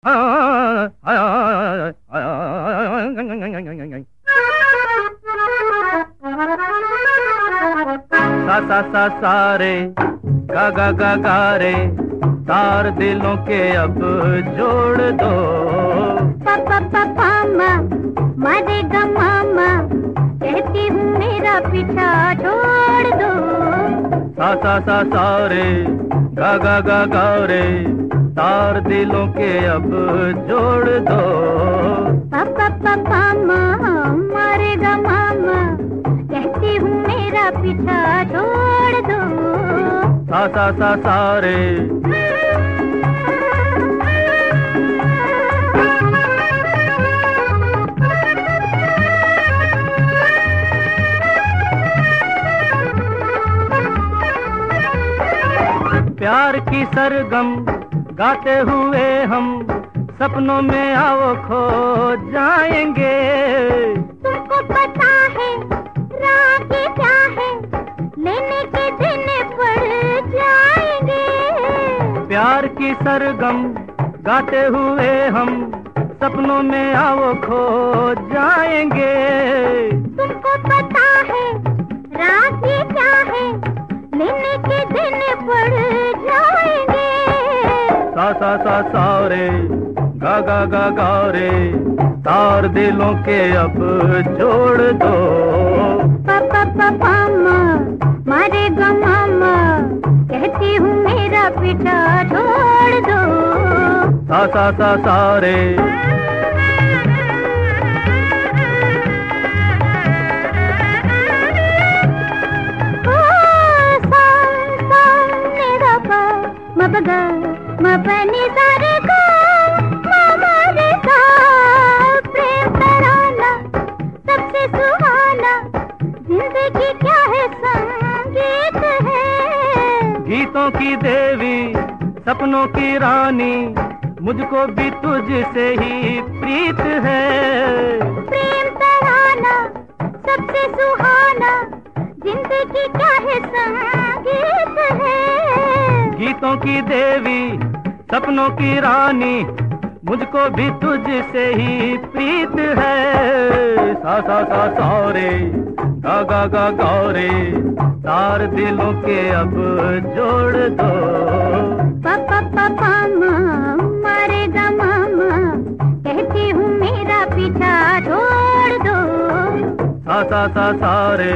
सा सा सा सा रे गा गा गा गा रे, तार दिलों के अब जोड़ दो। पापा पापा माँ मारेगा मामा, कहती हूँ मेरा पीछा छोड़ दो। सा सा सा सा रे गा गा गा गा रे, तार दिलों के अब जोड़ दो। पापा पापा माँ मारेगा मामा, कहती हूँ मेरा पीछा छोड़ दो। सा सा सा सा रे प्यार की सरगम गाते हुए हम सपनों में आओ खो जाएंगे। तुमको पता है राह क्या है, लेने के दिन पड़ जाएंगे। प्यार की सरगम गाते हुए हम सपनों में आओ खो जाएंगे। तुमको पता है राह क्या है, लेने के दिन पड़ जाएंगे। सा सा सा सा रे गा गा गा गा रे, तार दिलों के अब जोड़ दो। पापा पापा माँ मारेगा मामा, कहती हूँ मेरा पीछा छोड़ दो। सा सा सा सा रे मपगा मपनी सारे को मामा रे सा, प्रेम तराना सबसे सुहाना, जिंदगी क्या है संगीत है। गीतों की देवी सपनों की रानी, मुझको भी तुझसे ही प्रीत है। प्रेम तराना सबसे सुहाना, जिंदगी क्या है संगीत है। गीतों की देवी सपनों की रानी, मुझको भी तुझसे ही प्रीत है। सा सा सा सा रे गा गा गा गा रे, तार दिलों के अब जोड़ दो। पापा पापा माँ मारेगा मामा, कहती हूँ मेरा पीछा छोड़ दो। सा सा सा सा रे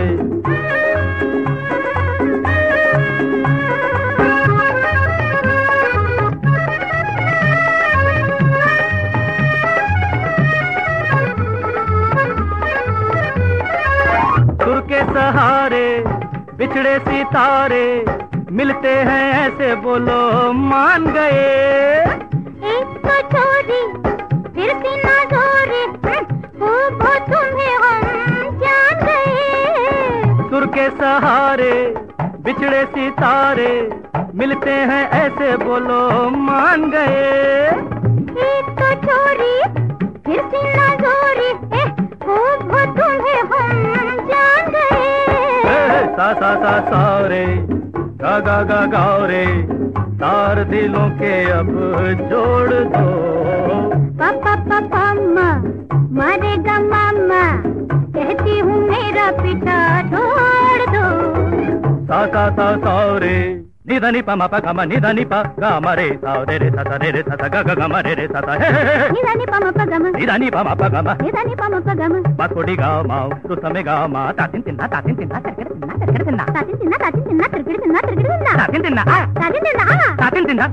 सुर के सहारे बिछड़े सितारे, मिलते हैं ऐसे बोलो मान गए। एक तो चोरी फिर सीना जोरी, वो तुम्हें हम जान गए। सुर के सहारे बिछड़े सितारे, मिलते हैं ऐसे बोलो मान गए। एक तो चोरी फिर सीना जोरी, वो तुम्हें हम जान गए। सा सा सा सा रे गा गा गा गा रे, तार दिलों के अब जोड़ दो। पापा पापा माँ मारेगा मामा, कहती हूँ मेरा पीछा छोड़ दो। सा सा सा सा रे नि ध नि प म प ग म नि ध नि प ग म रे सा रे रे सा सा रे रे सा सा ग ग ग म रे रे सा सा हे हे नि ध नि प म प ग म नि ध नि प म प ग म नि ध नि प म प ग म मा कोडी गा मा तु समे गा मा तातिन तिन्ना तातिन तिन्ना तिरकिड़ तिन्ना तातिन तिन्ना तातिन तिन्ना तिरकिड़ तिन्ना तिरकिड़ तिन्ना तातिन तिन्ना आ तातिन तिन्ना आ तातिन तिन्ना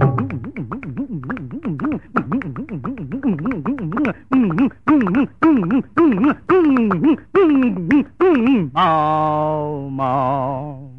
माओ माओ